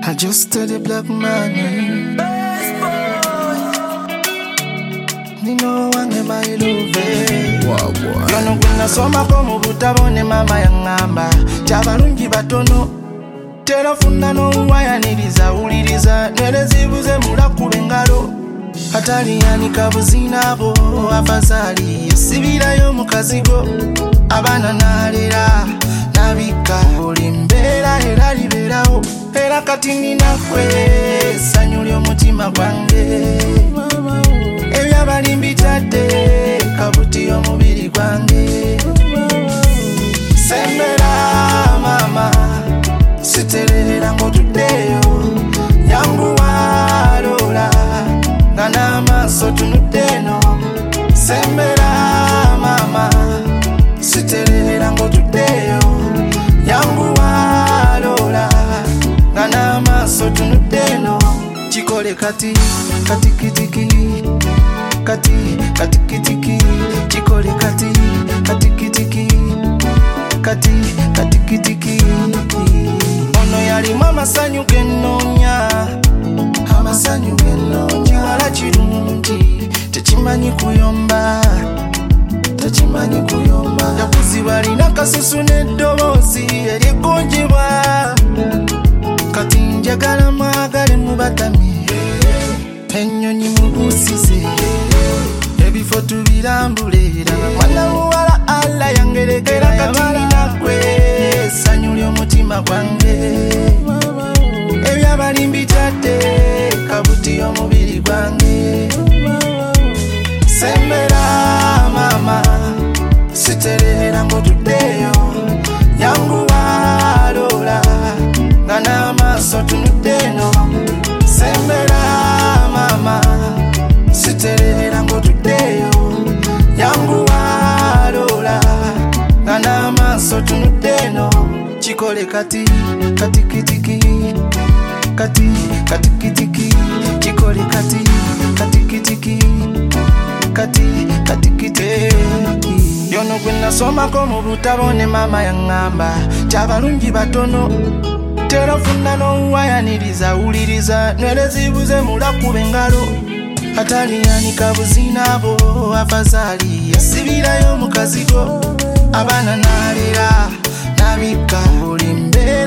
I just to the black money. Nino wange my love. Wow, boy. Yono kwena soma ko mu butabone mama yangamba. Chabalungi batono. Telefuna no wayaniriza uliriza. Nerezibuze mulakube ngalo. Hatali yanika buzina bo afazali. Yesibira yo mukazigo. Abana nalera. Nabika olimbera era liberawo. Era kati ninakwe sanyuli omutima gwange. Ebyabalimbi tadde kabuti omubiri gwange. Sembera mama siterera ng'otuddeyo. Yanguwa lola nga n'amaaso tunuddeeno. Sembera mama siterera ng'otuddeyo. Yanguwa lola nga n'amaaso tunuddeeno. Kikole kati katikitiki kati katikitiki. Kikole kati katikitiki kati katikitiki. Ono yalimu amasanyu genoonya. Amasanyu genoonya. Wala kirungi tekimanyi kuyomba. Tekimanyi kuyomba. Yakuziba alina kasusu n'eddoboozi eryegonjebwa. Kati njagala mwagale mubatami. Ennyonyi mubuusize ebifo tubirambulira. Mwana muwala alla yangerekera kati ninakwe essanyu ly'omutima gwange. Ebyabalimbi tadde kabuti omubiri gwange. Sembera mama siterera ng'otuddeyo. Yanguwa lola nga n'amaaso tunuddeeno. Sembera mama siterera ng'otuddeyo. Yanguwa lola nga n'amaaso tunuddeeno. Kikole kati katikitiki kati katikitiki. Kikole kati katikitiki kati katikitiki. Yono gwe nasomako mu butabone mama yangamba. Kyabalungi batono telefuna n'owayaniriza uliriza. Nerezibuze mulakube ngalo. Hatali yanika buzina bo afazali. Yesibirayo mukazigo. Abana nalera nabika olimbera.